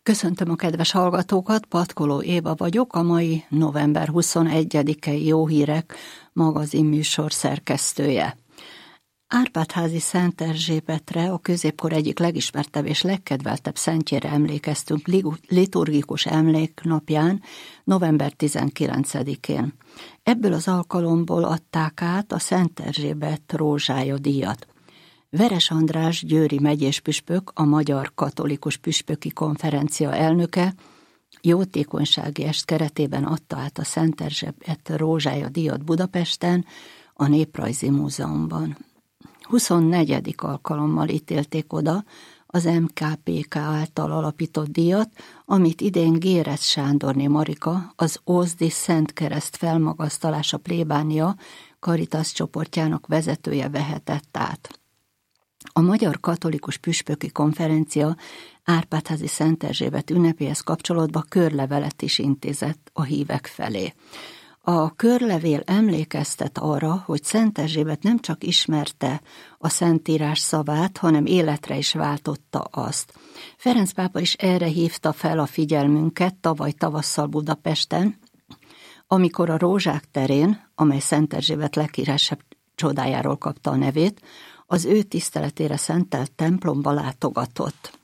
Köszöntöm a kedves hallgatókat, Patkoló Éva vagyok, a mai november 21-i Jó Hírek magazinműsor szerkesztője. Árpád-házi Szent Erzsébetre, a középkor egyik legismertebb és legkedveltebb szentjére emlékeztünk liturgikus emléknapján, november 19-én. Ebből az alkalomból adták át a Szent Erzsébet Rózsája díjat. Veres András győri megyéspüspök, a Magyar Katolikus Püspöki Konferencia elnöke jótékonysági est keretében adta át a Szent Erzsébet Rózsája díjat Budapesten, a Néprajzi Múzeumban. 24. alkalommal ítélték oda az MKPK által alapított díjat, amit idén Gérez Sándorné Marika, az Ózdi Szent Kereszt felmagasztalása plébánia Caritas csoportjának vezetője vehetett át. A Magyar Katolikus Püspöki Konferencia Árpád-házi Szent Erzsébet ünnepéhez kapcsolódva körlevelet is intézett a hívek felé. A körlevél emlékeztet arra, hogy Szent Erzsébet nem csak ismerte a Szentírás szavát, hanem életre is váltotta azt. Ferenc pápa is erre hívta fel a figyelmünket tavaly tavasszal Budapesten, amikor a Rózsák terén, amely Szent Erzsébet leghíresebb csodájáról kapta a nevét, az ő tiszteletére szentelt templomba látogatott.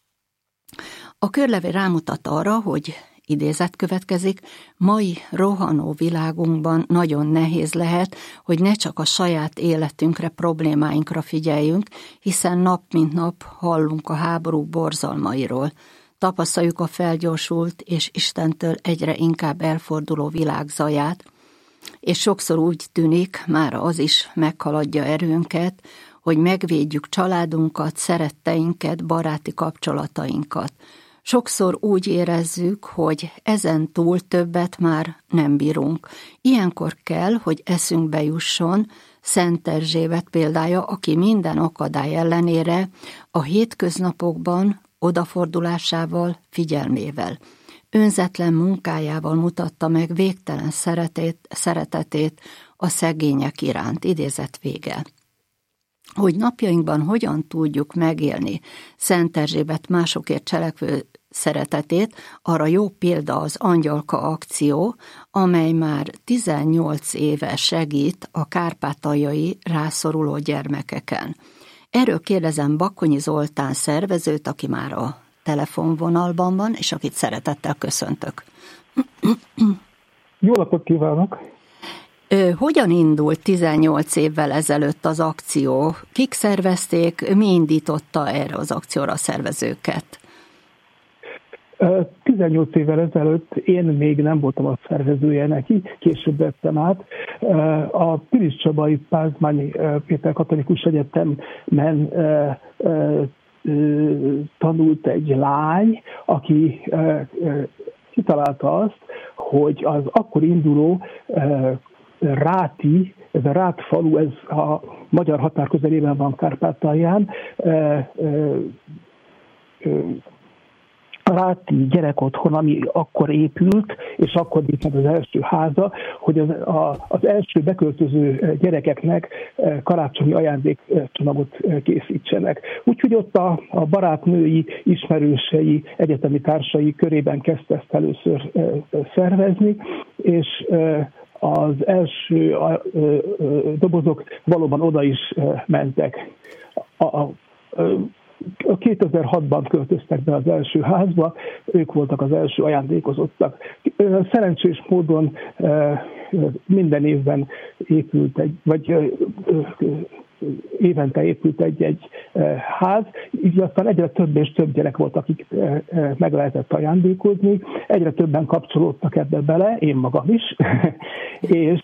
A körlevél rámutat arra, hogy idézet következik, mai rohanó világunkban nagyon nehéz lehet, hogy ne csak a saját életünkre, problémáinkra figyeljünk, hiszen nap mint nap hallunk a háborúk borzalmairól. Tapasztaljuk a felgyorsult és Istentől egyre inkább elforduló világ zaját, és sokszor úgy tűnik, már az is meghaladja erőnket, hogy megvédjük családunkat, szeretteinket, baráti kapcsolatainkat. Sokszor úgy érezzük, hogy ezen túl többet már nem bírunk. Ilyenkor kell, hogy eszünkbe jusson Szent Erzsébet példája, aki minden akadály ellenére a hétköznapokban odafordulásával, figyelmével, önzetlen munkájával mutatta meg végtelen szeretetét a szegények iránt. Idézet vége. Hogy napjainkban hogyan tudjuk megélni Szent Erzsébet másokért cselekvő szeretetét, arra jó példa az Angyalka akció, amely már 18 éve segít a kárpátaljai rászoruló gyermekeken. Erről kérdezem Bakonyi Zoltán szervezőt, aki már a telefonvonalban van, és akit szeretettel köszöntök. Jó napot kívánok! Hogyan indult 18 évvel ezelőtt az akció? Kik szervezték, mi indította erre az akcióra a szervezőket? 18 évvel ezelőtt én még nem voltam a szervezője neki, később vettem át. A Pilis-Csabai Pázmányi Péter Katolikus Egyetemen tanult egy lány, aki kitalálta azt, hogy az akkor induló Ráti, ez a Rát falu, ez a magyar határ közelében van Kárpátalján, a Ráti gyerekotthon, ami akkor épült, és akkor itt az első háza, hogy az első beköltöző gyerekeknek karácsonyi ajándékcsomagot készítsenek. Úgyhogy ott a barátnői, ismerősei, egyetemi társai körében kezdte ezt először szervezni, és az első dobozok valóban oda is mentek. 2006-ban költöztek be az első házba, ők voltak az első ajándékozottak. Szerencsés módon minden évben épült évente épült egy ház, így aztán egyre több és több gyerek volt, akik meg lehetett ajándékozni, egyre többen kapcsolódtak ebbe bele, én magam is, és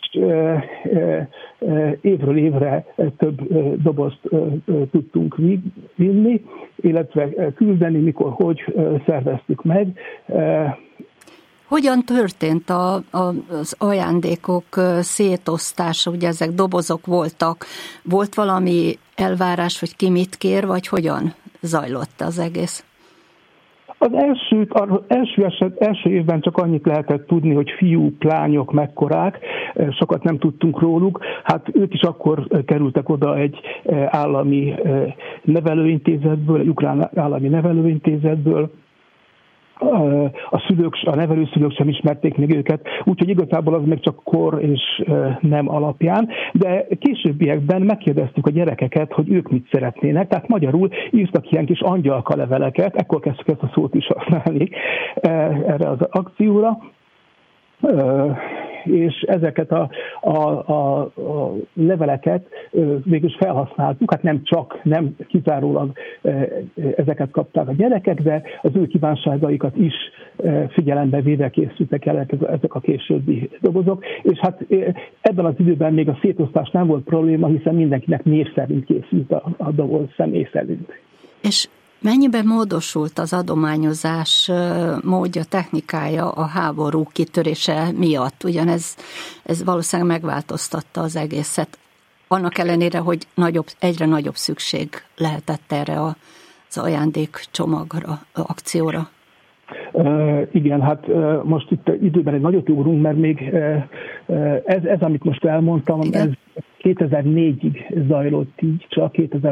évről évre több dobozt tudtunk vinni, illetve küldeni, mikor, hogy szerveztük meg. Hogyan történt az ajándékok szétosztása? Ugye ezek dobozok voltak. Volt valami elvárás, hogy ki mit kér, vagy hogyan zajlott az egész? Az első évben csak annyit lehetett tudni, hogy fiúk, lányok, mekkorák, sokat nem tudtunk róluk. Hát ők is akkor kerültek oda egy állami nevelőintézetből, egy ukrán állami nevelőintézetből, a nevelőszülők sem ismerték még őket, úgyhogy igazából az még csak kor és nem alapján, de későbbiekben megkérdeztük a gyerekeket, hogy ők mit szeretnének, tehát magyarul írtak ilyen kis angyalka leveleket, ekkor kezdtük ezt a szót is használni erre az akcióra, és ezeket a leveleket végül is felhasználtuk, hát nem kizárólag ezeket kapták a gyerekek, de az ő kívánságaikat is figyelembe véve készültek el ezek a későbbi dobozok, és hát ebben az időben még a szétosztás nem volt probléma, hiszen mindenkinek név szerint készült a doboz, személy szerint. És mennyiben módosult az adományozás módja, technikája a háború kitörése miatt? Ugyanez valószínűleg megváltoztatta az egészet. Annak ellenére, hogy egyre nagyobb szükség lehetett erre az ajándékcsomagra, akcióra. Igen, hát most itt időben egy nagyot ugrunk, mert még ez amit most elmondtam, igen. Ez 2004-ig zajlott így, csak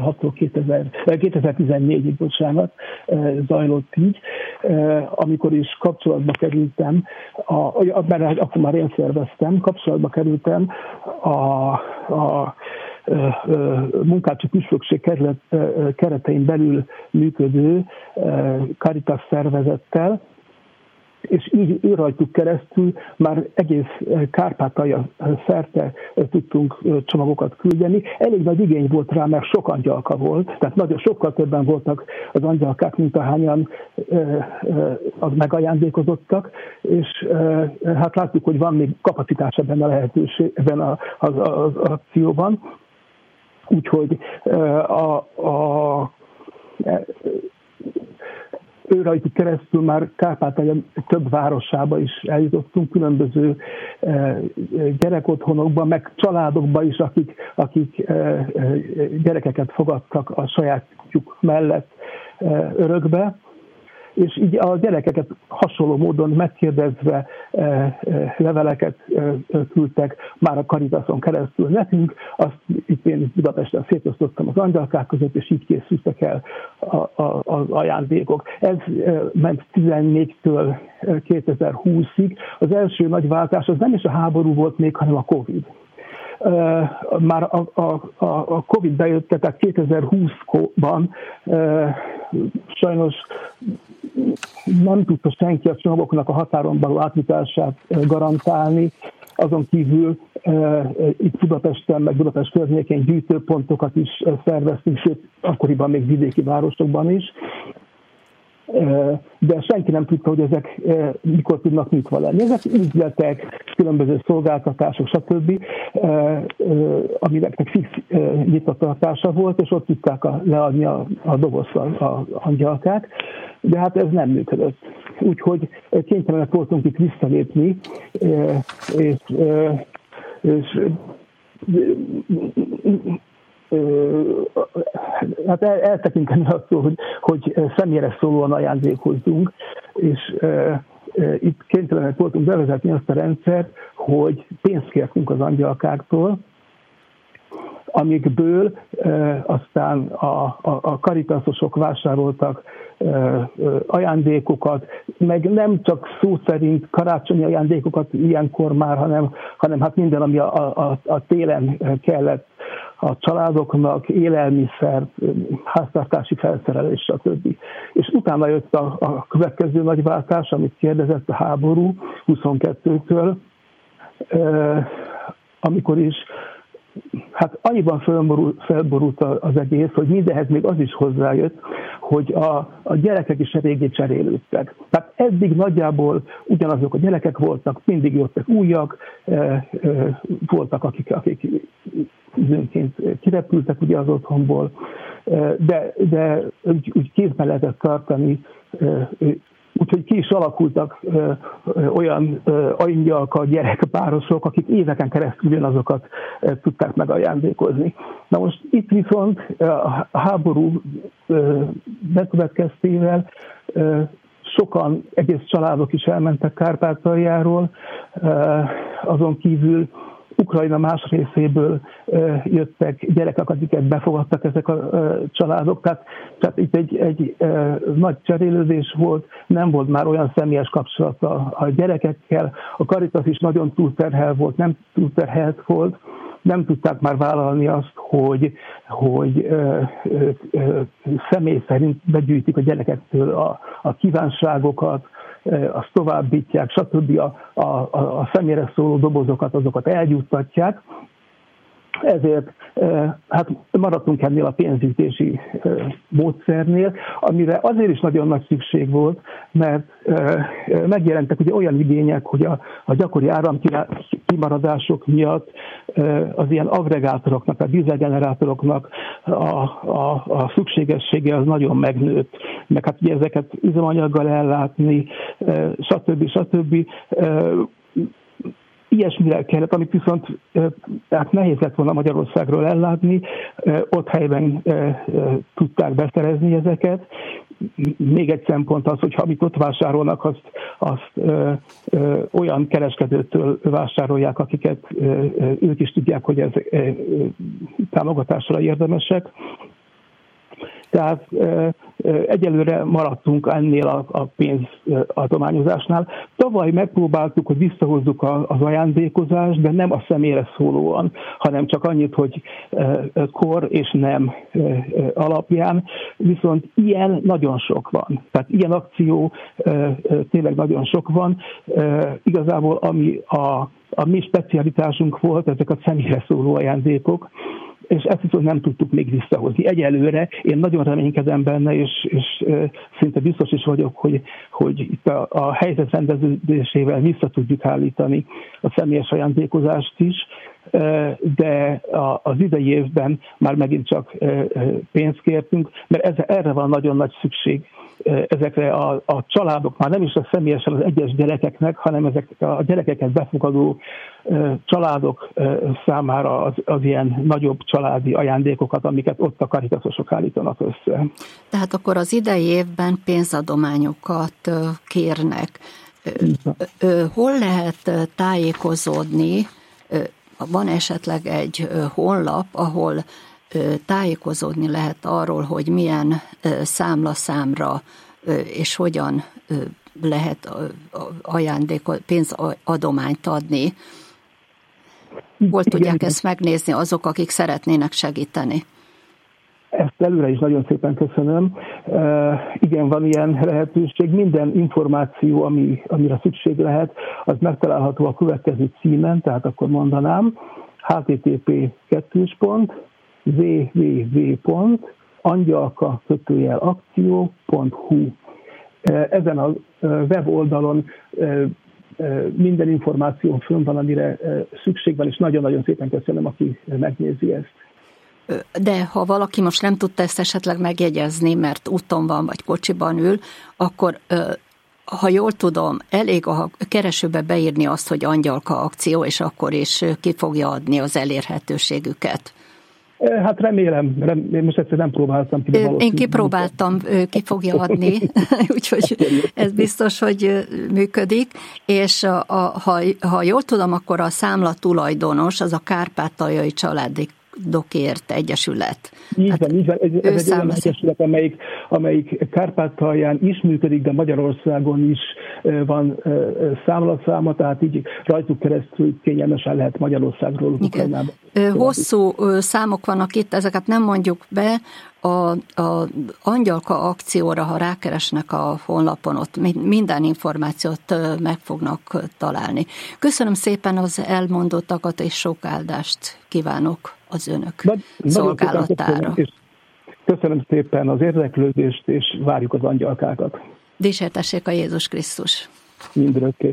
2014-ig, bocsánat, zajlott így, amikor is kapcsolatba kerültem, mert akkor már én szerveztem, kapcsolatba kerültem a Munkácsi Püspökség keretein belül működő Caritas szervezettel, és így ő rajtuk keresztül már egész Kárpátalja szerte tudtunk csomagokat küldeni. Elég nagy igény volt rá, mert sok angyalka volt, tehát sokkal többen voltak az angyalkák, mint ahányan az megajándékozottak, és hát láttuk, hogy van még kapacitás ebben a lehetőség, ebben az akcióban. Úgyhogy ő rajtuk keresztül már Kárpátalja több városába is eljutottunk, különböző gyerekotthonokba, meg családokba is, akik gyerekeket fogadtak a sajátjuk mellett örökbe. És így a gyerekeket hasonló módon megkérdezve leveleket küldtek már a Caritason keresztül nekünk, azt itt én Budapesten szétosztottam az angyalkák között, és így készültek el az ajándékok. Ez ment 14-től 2020-ig. Az első nagy váltás az nem is a háború volt még, hanem a Covid. Már a Covid bejött, tehát 2020-ban sajnos nem tudta senki a csomagoknak a határon való átjutását garantálni. Azon kívül itt Budapesten, meg Budapest környékén gyűjtőpontokat is szerveztünk, sőt, akkoriban még vidéki városokban is. De senki nem tudta, hogy ezek mikor tudnak nyitva lenni. Ezek üzletek, különböző szolgáltatások, stb., aminek fix nyitvatartása volt, és ott tudták leadni a dobozt az angyalkák, de hát ez nem működött. Úgyhogy kénytelenek voltunk itt visszalépni, és hát eltekinteni attól, hogy személyre szólóan ajándékozzunk, és itt kénytelenek voltunk bevezetni azt a rendszert, hogy pénzt kértünk az angyalkáktól, amikből aztán a Caritasosok vásároltak ajándékokat, meg nem csak szó szerint karácsonyi ajándékokat ilyenkor már, hanem hát minden, ami a télen kellett a családoknak, élelmiszer, háztartási felszerelés, stb. És utána jött a következő nagy váltás, amit kérdezett a háború 22-től, amikor is hát annyiban felborult az egész, hogy mindenhez még az is hozzájött, hogy a gyerekek is eléggé cserélődtek. Tehát eddig nagyjából ugyanazok a gyerekek voltak, mindig jöttek újak, voltak akik időnként kirepültek ugye az otthonból, de úgy kézben lehetett tartani, úgyhogy ki is alakultak olyan angyalka gyerekpárosok, akik éveken keresztül ugyanazokat tudták megajándékozni. Na most itt viszont a háború bekövetkeztével sokan, egész családok is elmentek Kárpátaljáról, azon kívül Ukrajna más részéből jöttek gyerekek, akiket befogadtak ezek a családok. Tehát itt egy nagy cserélődés volt, nem volt már olyan személyes kapcsolat a gyerekekkel. A Caritas is nagyon túlterhelt volt, nem tudták már vállalni azt, hogy személy szerint begyűjtik a gyerekektől a kívánságokat, azt továbbítják, stb. A személyre szóló dobozokat, azokat eljuttatják. Ezért hát maradtunk ennél a pénzgyűjtési módszernél, amire azért is nagyon nagy szükség volt, mert megjelentek ugye olyan igények, hogy a gyakori áramkimaradások miatt az ilyen agregátoroknak, a dízelgenerátoroknak a szükségessége az nagyon megnőtt, meg hát ugye ezeket üzemanyaggal ellátni, stb. Ilyesmire kellett, amit viszont hát nehéz lett volna Magyarországról ellátni, ott helyben tudták beszerezni ezeket. Még egy szempont az, hogy ha amit ott vásárolnak, azt olyan kereskedőtől vásárolják, akiket ők is tudják, hogy ez támogatásra érdemesek. Tehát egyelőre maradtunk ennél a pénzadományozásnál. Tavaly megpróbáltuk, hogy visszahozzuk az ajándékozást, de nem a személyre szólóan, hanem csak annyit, hogy kor és nem alapján. Viszont ilyen nagyon sok van. Tehát ilyen akció tényleg nagyon sok van. Igazából ami a mi specialitásunk volt, ezek a személyre szóló ajándékok, és ezt viszont nem tudtuk még visszahozni. Egyelőre én nagyon reménykedem benne, és szinte biztos is vagyok, hogy itt a helyzet rendeződésével vissza tudjuk állítani a személyes ajándékozást is, de az idei évben már megint csak pénzt kértünk, mert erre van nagyon nagy szükség. Ezekre a családok, már nem is a személyesen az egyes gyerekeknek, hanem ezek a gyerekeket befogadó családok számára az ilyen nagyobb családi ajándékokat, amiket ott a Caritasosok állítanak össze. Tehát akkor az idei évben pénzadományokat kérnek. Hol lehet tájékozódni? Van esetleg egy honlap, ahol tájékozódni lehet arról, hogy milyen számlaszámra és hogyan lehet pénzadományt adni. Hol tudják ezt megnézni azok, akik szeretnének segíteni? Ezt előre is nagyon szépen köszönöm. Igen, van ilyen lehetőség. Minden információ, amire szükség lehet, az megtalálható a következő címen, tehát akkor mondanám, http://www.angyalka-akció.hu. Ezen a weboldalon minden információ fönn van, amire szükség van, és nagyon-nagyon szépen köszönöm, aki megnézi ezt. De ha valaki most nem tudta ezt esetleg megjegyezni, mert úton van, vagy kocsiban ül, akkor, ha jól tudom, elég a keresőbe beírni azt, hogy Angyalka akció, és akkor is ki fogja adni az elérhetőségüket. Hát remélem, most egyszer nem próbáltam ki. Én kipróbáltam, ki fogja adni, úgyhogy ez biztos, hogy működik, és ha jól tudom, akkor a számla tulajdonos, az a Kárpátaljai Családokért Egyesület. Így van. Ez egy olyan egyesület, amelyik Kárpátalján is működik, de Magyarországon is van számlaszáma, tehát így rajtuk keresztül kényelmesen lehet Magyarországról Ukrajnába. Hosszú számok vannak itt, ezeket nem mondjuk be. A Angyalka akcióra, ha rákeresnek a honlapon, ott minden információt meg fognak találni. Köszönöm szépen az elmondottakat, és sok áldást kívánok az önök szolgálatára. Köszönöm szépen az érdeklődést, és várjuk az angyalkákat. Dicsértessék a Jézus Krisztus! Mindörökké.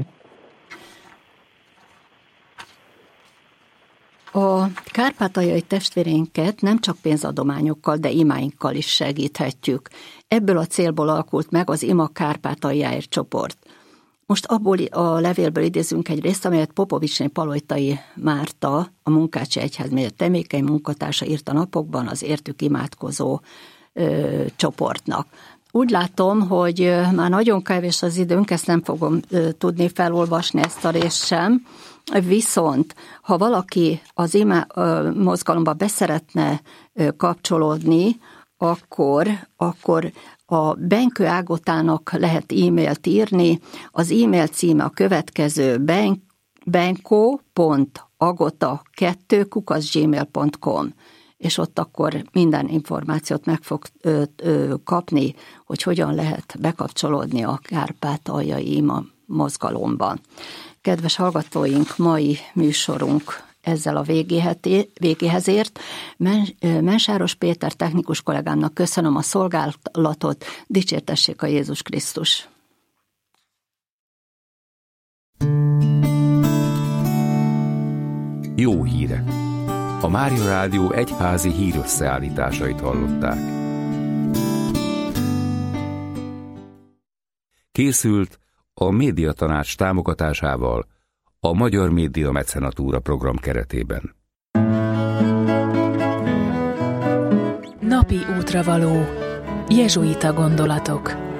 A kárpátaljai testvérénket nem csak pénzadományokkal, de imáinkkal is segíthetjük. Ebből a célból alakult meg az Ima Kárpátaljáért csoport. Most abból a levélből idézünk egy részt, amelyet Popovicsné Palojtai Márta, a Munkácsi Egyházmegye termékeny munkatársa írt a napokban az értük imádkozó csoportnak. úgy látom, hogy már nagyon kevés az időnk, ezt nem fogom tudni felolvasni, ezt a részt sem. Viszont, ha valaki az ime mozgalomba beszeretne kapcsolódni, akkor a Benkő Ágotának lehet e-mailt írni. Az e-mail címe a következő: benko.agota2@gmail.com, és ott akkor minden információt meg fog kapni, hogy hogyan lehet bekapcsolódni a kárpátaljai ima mozgalomban. Kedves hallgatóink, mai műsorunk ezzel a végéhez ért. Mensáros Péter technikus kollégámnak köszönöm a szolgálatot, dicsértessék a Jézus Krisztus! Jó hírek! A Mária Rádió egyházi hírösszeállításait hallották. Készült a Médiatanács támogatásával a Magyar Média Mecenatúra program keretében. Napi útravaló. Jezsuita gondolatok.